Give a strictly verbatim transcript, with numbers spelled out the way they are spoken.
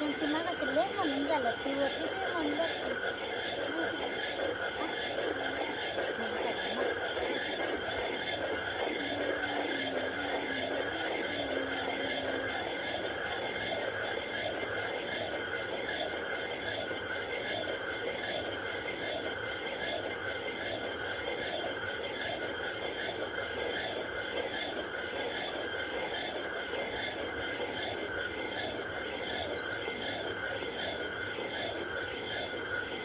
मग ती मागाशी लय म्हणून झालं ती होती ती म्हणून बघ